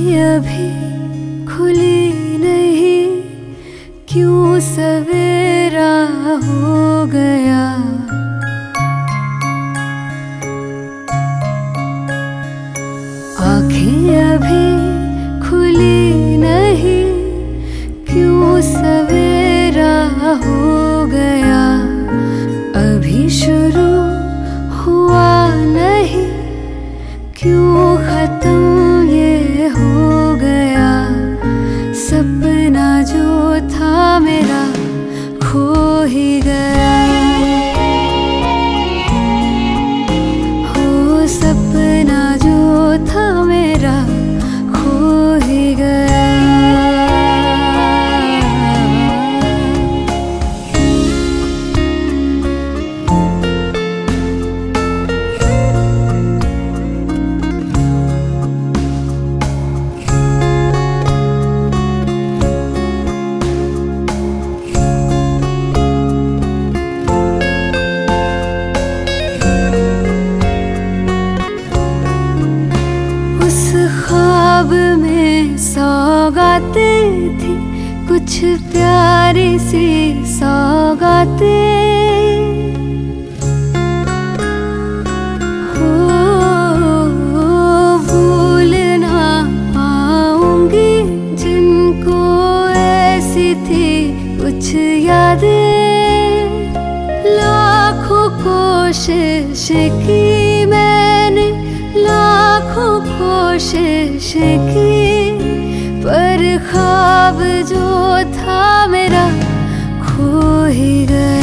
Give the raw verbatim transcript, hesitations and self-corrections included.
अभी खुली नहीं, क्यों सवेरा हो गया। आँखें अभी खुली नहीं, क्यों सवेरा हो गया। अभी शुरू हुआ नहीं, क्यों खत्म ये हो गया। सपना जो था मेरा खो ही गया। हो सपना जो था मेरा खो ही गया। ख्वाब में सौगातें थी, कुछ प्यारी सी सौगातें। हो भूल ना पाऊंगी जिनको ऐसी थी कुछ यादें। लाखों कोशिश की मैंने, लाखों कोशिश की, पर ख्वाब जो था मेरा खो ही गया।